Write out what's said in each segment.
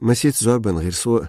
Масит зорбан гирсу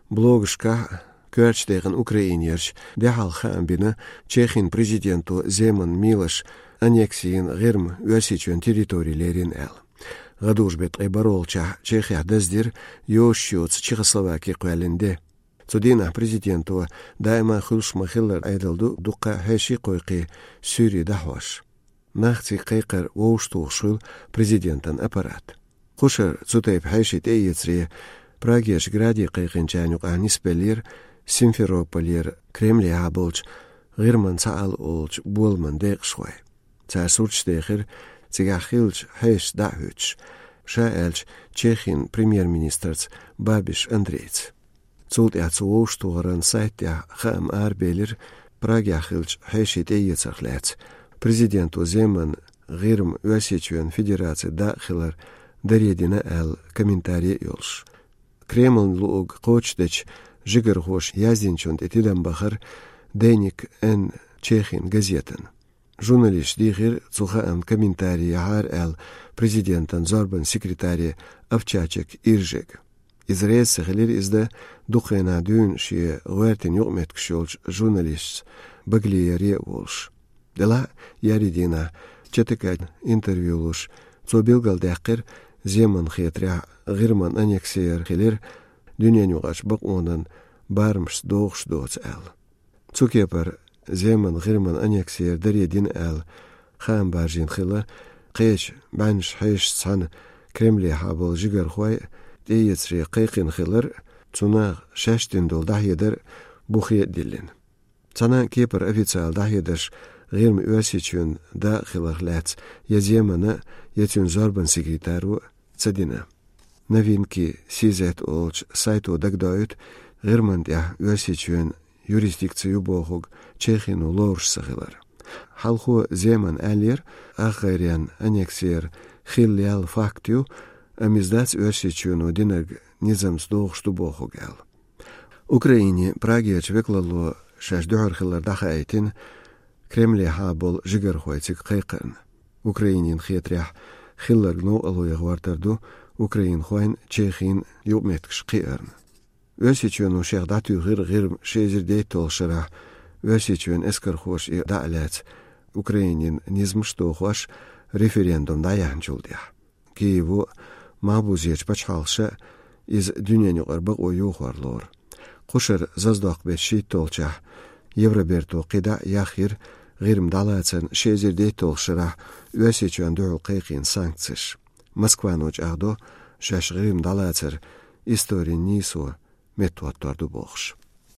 блогшка Кёрчтеген Украинерч дехал хамбина Чехин президенту Земан Милош аннексиин гирм уасичуен территориялерин эл. Гадушбет эбаролча Чехия даздир ёшчуц Чехословакия куалинде. Цудина президенту дайма хулшма хиллер айдалду дука хэши койки сюри дахваш. Нахти кайкар воуштугшул президентан аппарат. Хушар цутайп хэшит эйецри Прагеш гради кайкинчанюк аниспелир Симферополир Кремли аболч гирман цаал олч булман декшвай. Цар сурчдехер цигахилч хэш дахуч. Шаэлч Чехин премьер-министрц Бабиш Андрейц. Цулт яцуоштугран сайтя хам арбелир Прагяхилч хэшит эйецахлец. Президенту Земан гирм уасичуен федерации дахилар даредина эл комментарий ёлш. Кремль луг кочдеч жигархош яздинчунд этидам бахар Деник эн Чехин газетен. Журналист дихир цухаам комментарий яхар эл президентан зорбан секретарий Авчачек Иржек. Израиль сахалир изда духена дюн шие гуэртин югмет кшолж журналист баглияре волш. Дела яридина четекад интервью луш цобилгал дякир Земан хетря гирман аннексиер хилир дюнянюгаш баконан бармш доғш доц әл. Цукепар Земан гирман аннексиер даредин әл хам баржин хила қеш банш хэш цан Кремли хабыл жигар хуай дейецри қайқин хилар цунақ шаштин дол дахедер бухиет диллин. Цана кепар официал дахедерш гирм уасичун да хилахлац яземана ятюн зорбан секретару цадина. Новинки сизет олч сайту дагдают гирмандя уасичун юрисдикцию бохуг Чехину лорш сахилар. Халху Земан алир ахариан аннексиер хиллял фактю амиздац уасичуну динаг низамс доғшту бохуг эл. Украине Прагияч веклало шашдуар хилар дахайтин Кремли хабол жигар хуайцик қайқын. Украинин хетрях хиллар гну алуя гвартарду Украин хуайн Чехин юбметкш қиырн. Өсичуен ушех дату гир шезердей толшыра. Өсичуен эскар хош и даалец Украинин низмшту хош референдум даянчулдях. Киеву мабузеч пачхалша из дюнянюғар бұқ ойу хуарлор. Қушыр заздақ беши толчах Евроберту қида яхир гирм далацын шезердей толшыра өсичуен дуғу қайқин санкциш. Москвануч ағду шаш гирм далацыр историн нису метуаттарды боқш.